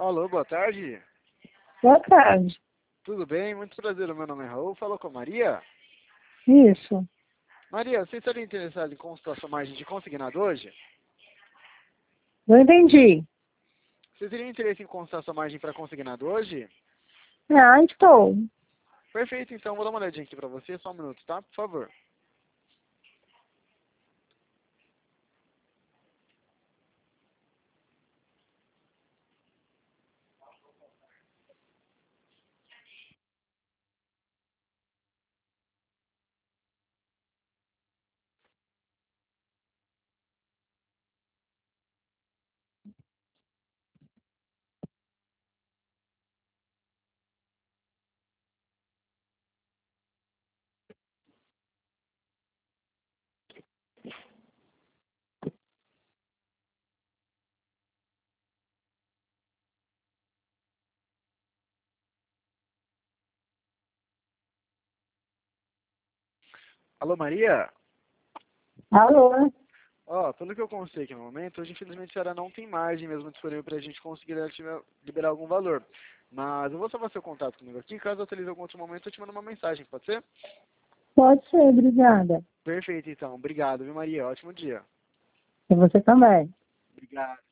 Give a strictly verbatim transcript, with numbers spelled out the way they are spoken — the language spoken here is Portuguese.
Alô, boa tarde. Boa tarde. Tudo bem? Muito prazer, o meu nome é Raul. Falou com a Maria? Isso. Maria, você estaria interessada em consultar sua margem de consignado hoje? Não entendi. Você teria interesse em consultar sua margem para consignado hoje? Ah, estou. Perfeito, então vou dar uma olhadinha aqui para você, só um minuto, tá? Por favor. Alô, Maria? Alô? Ó, pelo que eu consigo aqui no momento, hoje infelizmente a senhora não tem margem mesmo disponível para a gente conseguir liberar algum valor. Mas eu vou salvar seu contato comigo aqui, caso eu atualize algum outro momento eu te mando uma mensagem, pode ser? Pode ser, obrigada. Perfeito, então. Obrigado, viu, Maria? Ótimo dia. E você também. Obrigado.